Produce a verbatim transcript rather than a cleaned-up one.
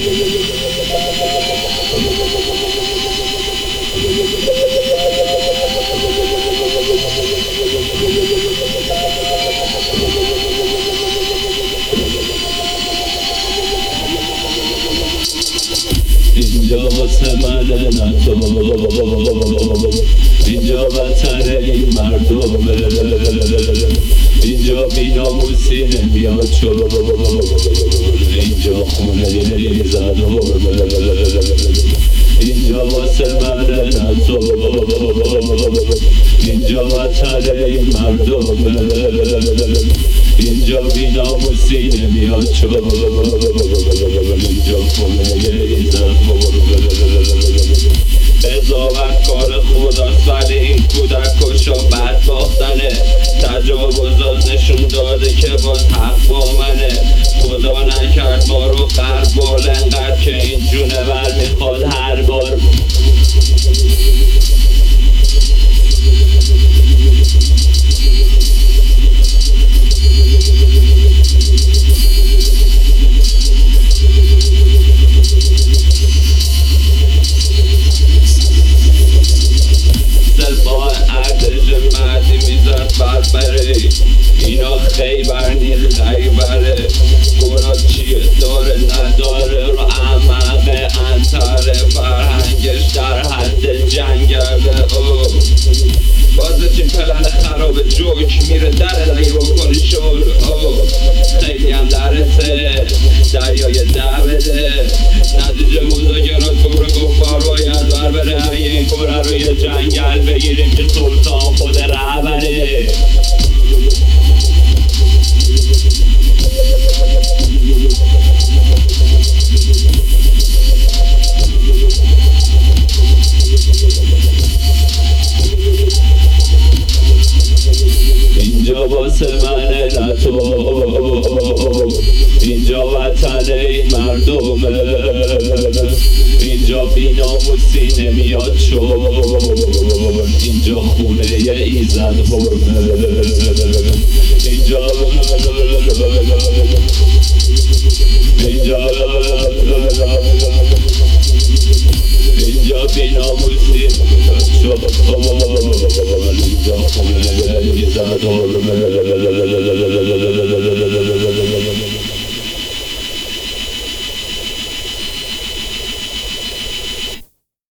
اینجا واسه مدنم تو اینجا وطن این مردم اینجا بی‌ناموسی نمیاد چو اینجا خونه دل زن اینجا واسه مدنم تو اینجا وطن این مردم اینجا بی‌ناموسی نمیاد چو اینجا خونه دل زن قضاوت کار خداست ولی این کودک کشا بد باختنه تجاوزات نشون داده که باز حق با منه خدا نکرد ما رو غربال انقدر که این جونه ور میخواد هر بار بربره اینا خیبر نی خیبره گناه چیه داره نداره رو اعمق انتره فرهنگش در حد جنگرده او بازه چین پلن خراب جوک میره در دایی بکنی شور او خیلی هم درته دریای دبده نتیجه مذاکرات کبر گفتار باید بر بره این کره روی جنگل بگیریم که سلطان خود رهبره اینجا واسه منه نه تو اینجا وطن این مردم اینجا بی‌ناموسی نمیاد چو اینجا خونه یه ایزد